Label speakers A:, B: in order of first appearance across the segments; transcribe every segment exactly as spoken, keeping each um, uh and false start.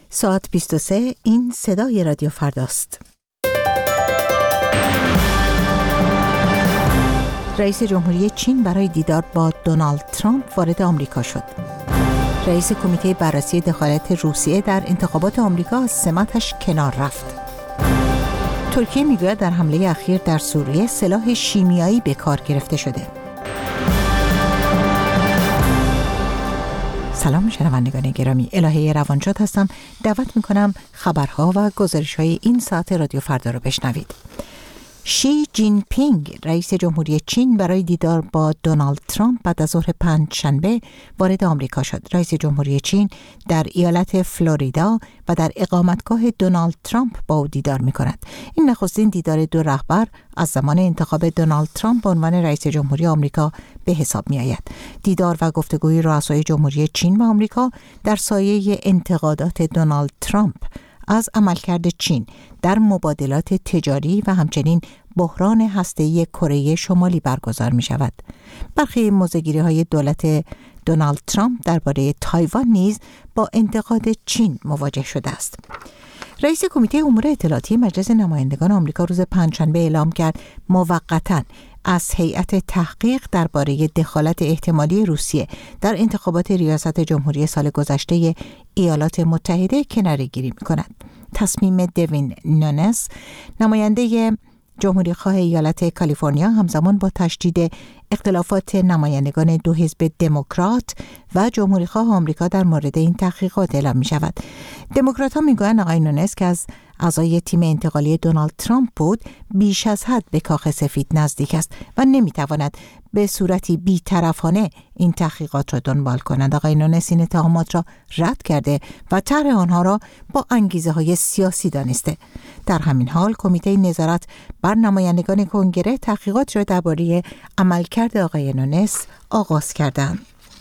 A: ساعت بیست و سه، این صدای رادیو فرداست. رئیس جمهوری چین برای دیدار با دونالد ترامپ وارد آمریکا شد. رئیس کمیته بررسی دخالت روسیه در انتخابات آمریکا از سمتش کنار رفت. ترکیه میگوید در حمله اخیر در سوریه سلاح شیمیایی به کار گرفته شده. سلام شنوندگان گرامی، الهه روانشاد هستم. دعوت میکنم خبرها و گزارش‌های این ساعت رادیو فردا رو بشنوید. شی جین پینگ رئیس جمهوری چین برای دیدار با دونالد ترامپ بعد از ظهر پنجشنبه وارد آمریکا شد. رئیس جمهوری چین در ایالت فلوریدا و در اقامتگاه دونالد ترامپ با او دیدار می‌کند. این نخستین دیدار دو رهبر از زمان انتخاب دونالد ترامپ به عنوان رئیس جمهوری آمریکا به حساب می‌آید. دیدار و گفتگوی رؤسای جمهوری چین و آمریکا در سایه انتقادات دونالد ترامپ از عملکرد چین در مبادلات تجاری و همچنین بحران هسته‌ای کره شمالی برگزار می شود. برخی موضع‌گیری‌های دولت دونالد ترامپ درباره تایوان نیز با انتقاد چین مواجه شده است. رئیس کمیته امور اطلاعاتی مجلس نمایندگان آمریکا روز پنجشنبه اعلام کرد موقتاً از هیئت تحقیق درباره دخالت احتمالی روسیه در انتخابات ریاست جمهوری سال گذشته ایالات متحده کناره‌گیری می‌کند. تصمیم دوین نونس، نماینده جمهوری خواه ایالت کالیفرنیا، همزمان با تشدید اختلافات نمایندگان دو حزب دموکرات و جمهوری خواه آمریکا در مورد این تحقیقات اعلام می شود. دموکرات ها می گویند آقای نونس که از اعضای تیم انتقالی دونالد ترامپ بود بیش از حد به کاخ سفید نزدیک است و نمی تواند به صورتی بی‌طرفانه این تحقیقات را دنبال کند. آقای نونس این اتهامات را رد کرده و طرح آنها را با انگیزه های سیاسی دانسته. در همین حال کمیته نظارت بر نمایندگان کنگره تحقیقات را درباره عملکرد آقای نونس آغاز کردند.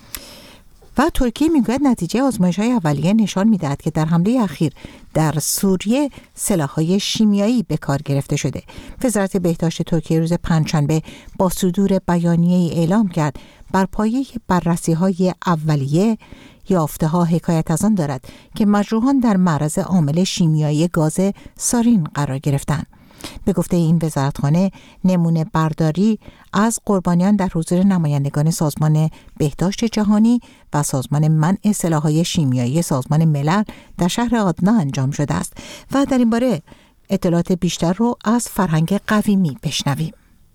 A: و ترکیه میگوید نتیجه آزمایش‌های اولیه نشان می‌دهد که در حمله اخیر در سوریه سلاح‌های شیمیایی به کار گرفته شده. وزارت بهداشت ترکیه روز پنجشنبه با صدور بیانیه‌ای اعلام کرد بر پایه بررسی‌های اولیه یافته‌ها حکایت از آن دارد که مجروحان در معرض عامل شیمیایی گاز سارین قرار گرفتند. به گفته این وزارتخانه نمونه برداری از قربانیان در حضور نمایندگان سازمان بهداشت جهانی و سازمان منع سلاح‌های شیمیایی سازمان ملل در شهر آدنا انجام شده است و در این باره اطلاعات بیشتر رو از فرهنگ قویمی بشنویم.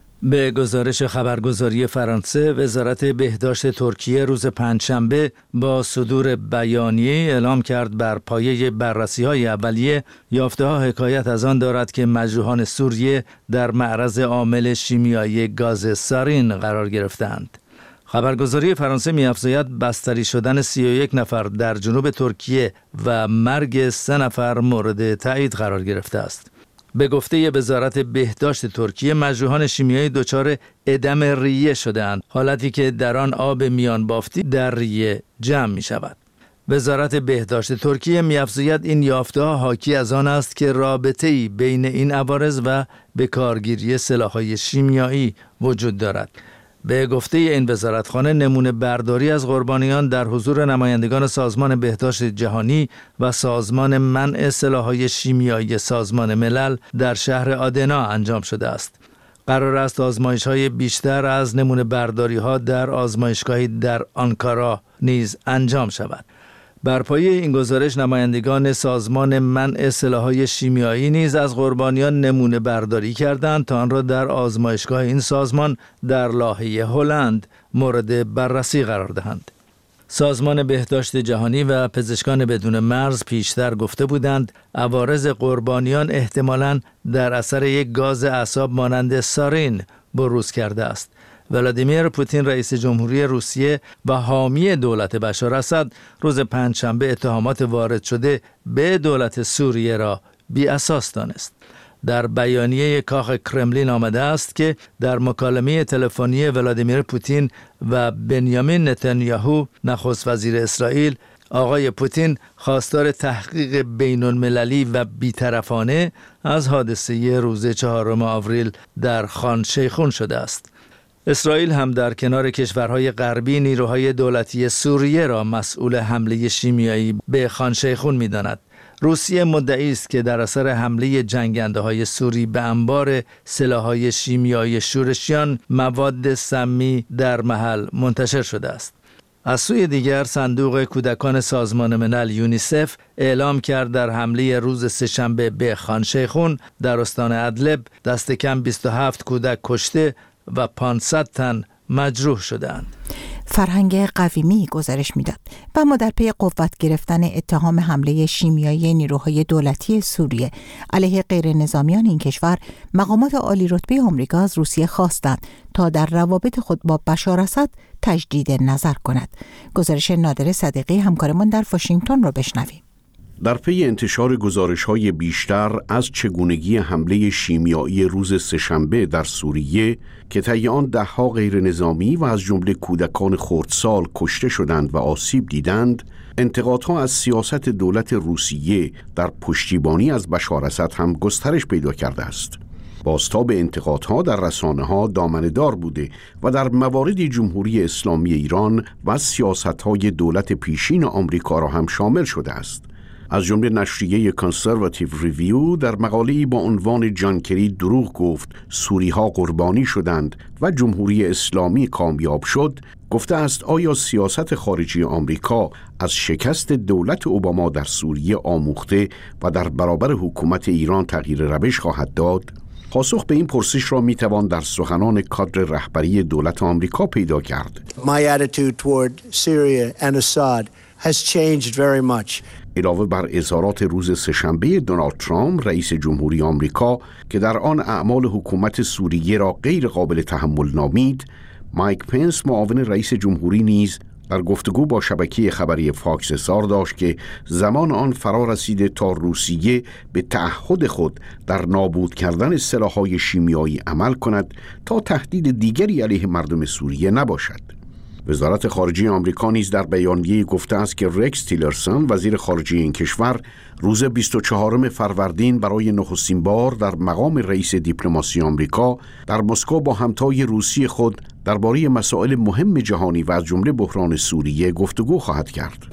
B: به گزارش خبرگزاری فرانسه، وزارت بهداشت ترکیه روز پنجشنبه با صدور بیانیه اعلام کرد بر پایه بررسی‌های اولیه یافته‌ها حکایت از آن دارد که مجروحان سوریه در معرض عامل شیمیایی گاز سارین قرار گرفتند. خبرگزاری فرانسه می‌افزاید بستری شدن سی و یک نفر در جنوب ترکیه و مرگ سه نفر مورد تایید قرار گرفته است. به گفته وزارت بهداشت ترکیه مجروحان شیمیایی دچار ادم ریه شده‌اند، حالتی که در آن آب میان بافتی در ریه جمع می شود. وزارت بهداشت ترکیه می‌افزاید این یافته‌ها حاکی از آن است که رابطه‌ای بین این عوارض و به کارگیری سلاح‌های شیمیایی وجود دارد. به گفته این وزارتخانه نمونه برداری از قربانیان در حضور نمایندگان سازمان بهداشت جهانی و سازمان منع سلاح‌های شیمیایی سازمان ملل در شهر آدنا انجام شده است. قرار است آزمایش‌های بیشتر از نمونه برداری‌ها در آزمایشگاهی در آنکارا نیز انجام شود. بر پایه این گزارش نمایندگان سازمان منع سلاح‌های شیمیایی نیز از قربانیان نمونه برداری کردند تا آن را در آزمایشگاه این سازمان در لاهه هلند مورد بررسی قرار دهند. سازمان بهداشت جهانی و پزشکان بدون مرز پیشتر گفته بودند عوارض قربانیان احتمالاً در اثر یک گاز اعصاب مانند سارین بروز کرده است. ولادیمیر پوتین رئیس جمهوری روسیه و حامی دولت بشار اسد روز پنجشنبه اتهامات وارد شده به دولت سوریه را بی اساس دانست. در بیانیه کاخ کرملین آمده است که در مکالمه تلفنی ولادیمیر پوتین و بنیامین نتانیاهو نخست وزیر اسرائیل، آقای پوتین خواستار تحقیق بین المللی و بیطرفانه از حادثه روز چهارم آوریل در خان شیخون شده است. اسرائیل هم در کنار کشورهای غربی نیروهای دولتی سوریه را مسئول حمله شیمیایی به خان شیخون می‌داند. روسیه مدعی است که در اثر حمله جنگنده‌های سوری به انبار سلاح‌های شیمیایی شورشیان مواد سمی در محل منتشر شده است. از سوی دیگر صندوق کودکان سازمان ملل یونیسف اعلام کرد در حمله روز سه‌شنبه به خان شیخون در استان ادلب دست کم بیست و هفت کودک کشته و پانصد تن مجروح شدند.
A: فرهنگ قویمی گزارش میداد و اما در پی قوت گرفتن اتهام حمله شیمیایی نیروهای دولتی سوریه علیه غیر نظامیان این کشور، مقامات عالی رتبه آمریکا از روسیه خواستند تا در روابط خود با بشار اسد تجدید نظر کند. گزارش نادر صدیقی همکارمان در واشنگتن را بشنویم.
C: در پی انتشار گزارش‌های بیشتر از چگونگی حمله شیمیایی روز سه‌شنبه در سوریه که طی آن ده‌ها غیر نظامی و از جمله کودکان خردسال کشته شدند و آسیب دیدند، انتقادها از سیاست دولت روسیه در پشتیبانی از بشار اسد هم گسترش پیدا کرده است. بازتاب انتقادها در رسانه‌ها دامنه‌دار بوده و در مواردی جمهوری اسلامی ایران و سیاست‌های دولت پیشین آمریکا را هم شامل شده است. از جمله نشریه کانسرواتیو ریویو در مقاله‌ای با عنوان جان کری دروغ گفت سوری‌ها قربانی شدند و جمهوری اسلامی کامیاب شد، گفته است آیا سیاست خارجی آمریکا از شکست دولت اوباما در سوریه آموخته و در برابر حکومت ایران تغییر روش خواهد داد؟ پاسخ به این پرسش را میتوان در سخنان کادر رهبری دولت آمریکا پیدا کرد.
D: My attitude toward Syria and Assad has changed very much.
C: علاوه بر اظهارات روز سه‌شنبه دونالد ترامپ رئیس جمهوری آمریکا که در آن اعمال حکومت سوریه را غیر قابل تحمل نامید، مایک پنس معاون رئیس جمهوری نیز در گفتگو با شبکه خبری فاکس اظهار داشت که زمان آن فرا رسیده تا روسیه به تعهد خود در نابود کردن سلاح‌های شیمیایی عمل کند تا تهدید دیگری علیه مردم سوریه نباشد. وزارت خارجه آمریکا نیز در بیانیه‌ای گفته است که رکس تیلرسون وزیر خارجه این کشور روز بیست و چهارم فروردین برای نخستین بار در مقام رئیس دیپلماسی آمریکا در مسکو با همتای روسی خود درباره مسائل مهم جهانی و از جمله بحران سوریه گفتگو خواهد کرد.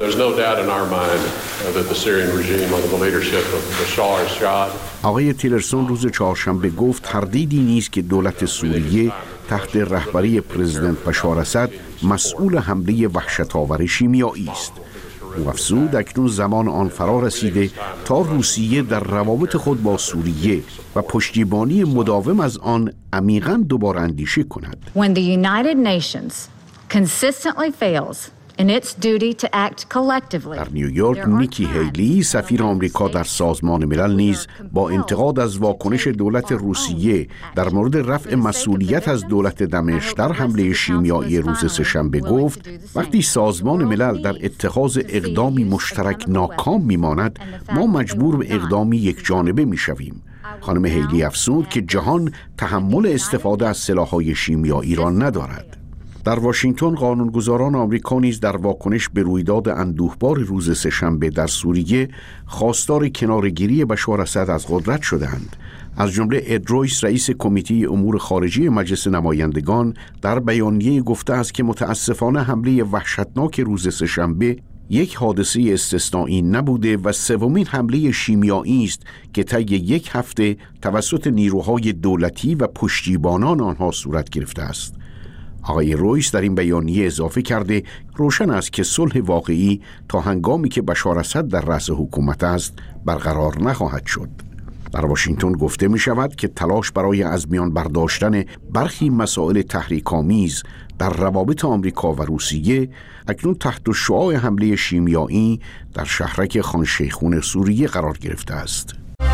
C: آقای تیلرسون روز چهارشنبه گفت تردیدی نیست که دولت سوریه تحت رهبری پرزیدنت بشار اسد مسئول حمله وحشت‌آور شیمیایی است. او افزود اکنون زمان آن فرا رسیده تا روسیه در روابط خود با سوریه و پشتیبانی مداوم از آن عمیقاً دوباره اندیشه کند.
E: When the United Nations consistently fails in its duty to act collectively.
C: در نیویورک نیکی هیلی سفیر آمریکا در سازمان ملل نیز با انتقاد از واکنش دولت روسیه در مورد رفع مسئولیت از دولت دمشق در حمله شیمیایی روز سه‌شنبه گفت وقتی سازمان ملل در اتخاذ اقدامی مشترک ناکام میماند ما مجبور به اقدامی یک جانبه میشویم. خانم هیلی افزود که جهان تحمل استفاده از سلاح‌های شیمیایی را ندارد. در واشنگتن قانونگذاران آمریکا نیز در واکنش به رویداد اندوهبار روز سه‌شنبه در سوریه خواستار کناره‌گیری بشار اسد از قدرت شدند. از جمله اد رویس رئیس کمیته امور خارجی مجلس نمایندگان در بیانیه گفته است که متاسفانه حمله وحشتناک روز سه‌شنبه یک حادثه استثنایی نبوده و سومین حمله شیمیایی است که طی یک هفته توسط نیروهای دولتی و پشتیبانان آنها صورت گرفته است. آقای رویس در این بیانیه اضافه کرده روشن است که صلح واقعی تا هنگامی که بشار اسد در رأس حکومت است برقرار نخواهد شد. در واشنگتن گفته می شود که تلاش برای از میان برداشتن برخی مسائل تحریک‌آمیز در روابط آمریکا و روسیه اکنون تحت شعاع حمله شیمیایی در شهرک خان شیخون سوریه قرار گرفته است.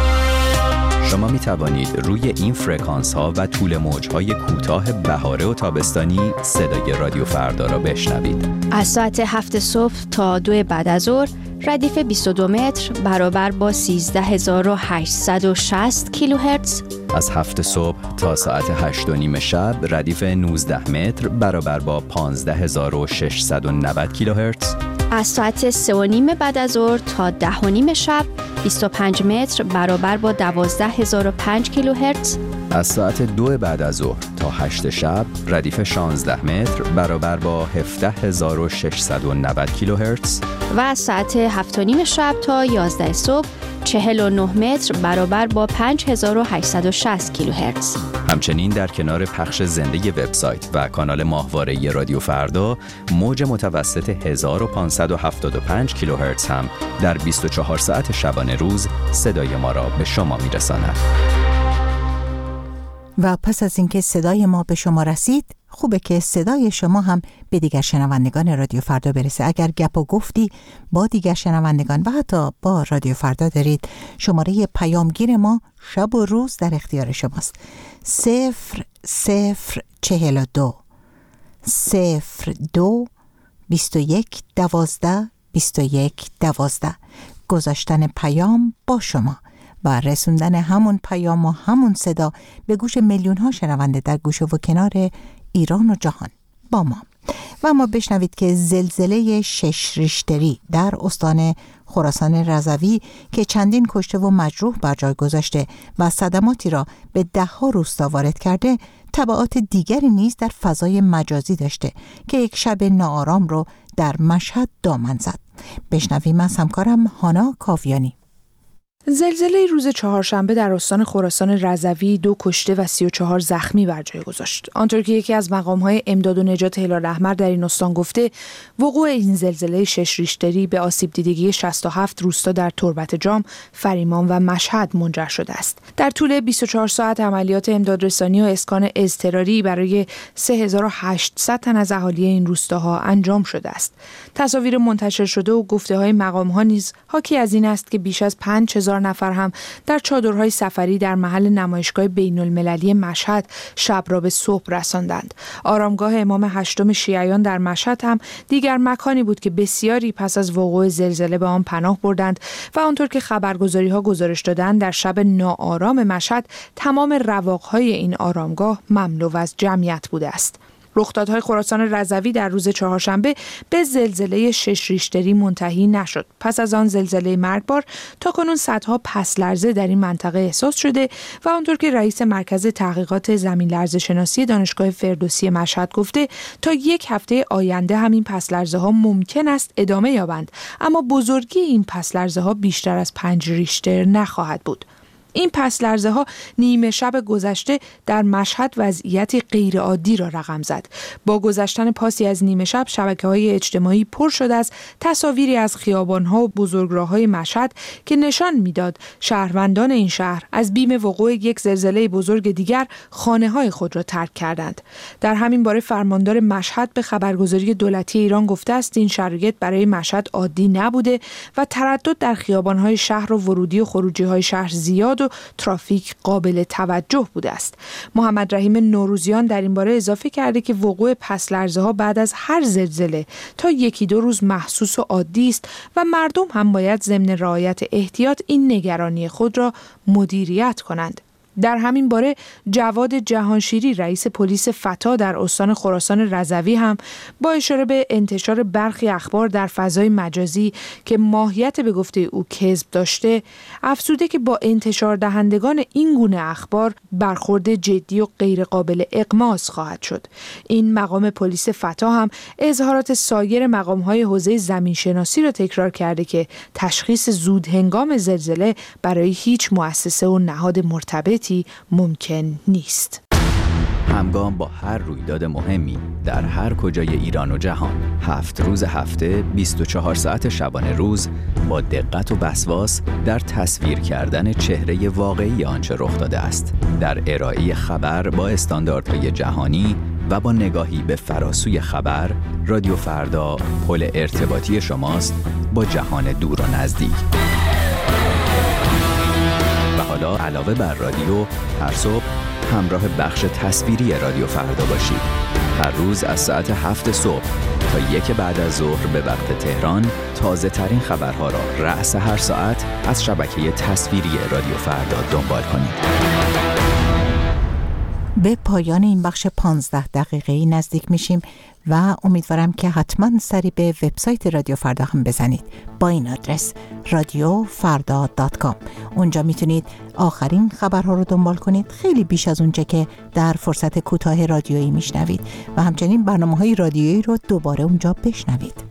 F: شما می توانید روی این فرکانس ها و طول موج های کوتاه بهاره و تابستانی صدای رادیو فردا را بشنوید.
G: از ساعت هفت صبح تا دو بعد از ظهر ردیف بیست و دو متر برابر با سیزده هزار و هشتصد و شصت کیلوهرتز.
F: از هفت صبح تا ساعت هشت و نیم شب ردیف نوزده متر برابر با پانزده هزار و ششصد و نود کیلوهرتز.
G: از ساعت سه و نیم بعد از ظهر تا ده و نیم شب بیست و پنج متر برابر با دوازده هزار و پنج کیلوهرتز.
F: از ساعت دو بعد از ظهر تا هشت شب ردیف شانزده متر برابر با هفده هزار و ششصد و نود کیلوهرتز.
G: و از ساعت هفت و نیم شب تا یازده صبح چهل و نه متر برابر با پنج هزار و هشتصد و شصت کیلوهرتز.
F: همچنین در کنار پخش زنده وبسایت و کانال ماهواره رادیو فردا، موج متوسط هزار و پانصد و هفتاد و پنج کیلوهرتز هم در بیست و چهار ساعت شبانه روز صدای ما را به شما میرساند.
A: و پس از اینکه صدای ما به شما رسید، خوبه که صدای شما هم به دیگر شنوندگان رادیو فردا برسه. اگر گپ و گفتی با دیگر شنوندگان و حتی با رادیو فردا دارید، شماره پیامگیر ما شب و روز در اختیار شماست. صفر صفر چهل و دو صفر دو بیست و یک دوازده بیست و یک دوازده. گذاشتن پیام با شما و رسوندن همون پیام و همون صدا به گوش میلیون ها شنونده در گوشه و کنار ایران و جهان با ما. و ما بشنوید که زلزله شش ریشتری در استان خراسان رضوی که چندین کشته و مجروح بر جای گذاشته و صدماتی را به ده ها روستا وارد کرده، تبعات دیگری نیز در فضای مجازی داشته که یک شب ناآرام رو در مشهد دامن زد. بشنویم از همکارم هانا کاویانی.
H: زلزله روز چهارشنبه در استان خراسان رضوی دو کشته و سی و چهار زخمی بر جای گذاشت. آنطور که یکی از مقام‌های امداد و نجات هلال احمر در این استان گفته، وقوع این زلزله شش ریشتری به آسیب دیدگی شصت و هفت روستا در تربت جام، فریمان و مشهد منجر شده است. در طول بیست و چهار ساعت عملیات امدادرسانی و اسکان اضطراری برای سه هزار و هشتصد تن از اهالی این روستاها انجام شده است. تصاویر منتشر شده و گفته‌های مقام‌ها نیز حاکی از این است که بیش از پنج هزار نفر هم در چادرهای سفری در محل نمایشگاه بین المللی مشهد شب را به صبح رساندند. آرامگاه امام هشتم شیعیان در مشهد هم دیگر مکانی بود که بسیاری پس از وقوع زلزله به آن پناه بردند و آنطور که خبرگزاری‌ها گزارش دادند، در شب ناآرام مشهد تمام رواق‌های این آرامگاه مملو از جمعیت بوده است. رخدادهای خراسان رضوی در روز چهارشنبه به زلزله شش ریشتری منتهی نشد. پس از آن زلزله مرگبار تاکنون صدها پس لرزه در این منطقه احساس شده و آنطور که رئیس مرکز تحقیقات زمین لرزه شناسی دانشگاه فردوسی مشهد گفته، تا یک هفته آینده همین پس لرزه ها ممکن است ادامه یابند، اما بزرگی این پس لرزه ها بیشتر از پنج ریشتر نخواهد بود. این پس لرزه ها نیمه شب گذشته در مشهد وضعیتی غیرعادی را رقم زد. با گذشتن پاسی از نیمه شب، شبکه‌های اجتماعی پر شد از تصاویری از خیابان‌ها و بزرگراه‌های مشهد که نشان می‌داد شهروندان این شهر از بیم وقوع یک زلزله بزرگ دیگر خانه‌های خود را ترک کردند. در همین باره فرماندار مشهد به خبرگزاری دولتی ایران گفته است این شرایط برای مشهد عادی نبوده و تردد در خیابان‌های شهر و ورودی و خروجی‌های شهر زیاد و ترافیک قابل توجه بوده است. محمد رحیم نوروزیان در این باره اضافه کرده که وقوع پس لرزه ها بعد از هر زلزله تا یکی دو روز محسوس و عادی است و مردم هم باید ضمن رعایت احتیاط این نگرانی خود را مدیریت کنند. در همین باره جواد جهانشیری رئیس پلیس فتا در استان خراسان رضوی هم با اشاره به انتشار برخی اخبار در فضای مجازی که ماهیت به گفته او کذب داشته، افزوده که با انتشار دهندگان این گونه اخبار برخورد جدی و غیر قابل اغماس خواهد شد. این مقام پلیس فتا هم اظهارات سایر مقام‌های حوزه زمینشناسی را تکرار کرده که تشخیص زود هنگام زلزله برای هیچ مؤسسه و نهاد مرتبط ممکن نیست.
F: همگام با هر رویداد مهمی در هر کجای ایران و جهان، هفت روز هفته، بیست و چهار ساعت شبانه روز، با دقت و وسواس در تصویر کردن چهره واقعی آنچه رخ داده است، در ارائه خبر با استانداردهای جهانی و با نگاهی به فراسوی خبر، رادیو فردا پل ارتباطی شماست با جهان دور و نزدیک. حالا علاوه بر رادیو، هر صبح همراه بخش تصویری رادیو فردا باشید. هر روز از ساعت هفت صبح تا یک بعد از ظهر به وقت تهران، تازه ترین خبرها را رأس هر ساعت از شبکه تصویری رادیو فردا دنبال کنید.
A: به پایان این بخش پانزده دقیقه‌ای نزدیک میشیم و امیدوارم که حتما سری به وبسایت رادیو فردا هم بزنید با این آدرس رادیو فردا دات کام. اونجا میتونید آخرین خبرها رو دنبال کنید، خیلی بیش از اونچه که در فرصت کوتاه رادیویی میشنوید، و همچنین برنامه‌های رادیویی رو دوباره اونجا بشنوید.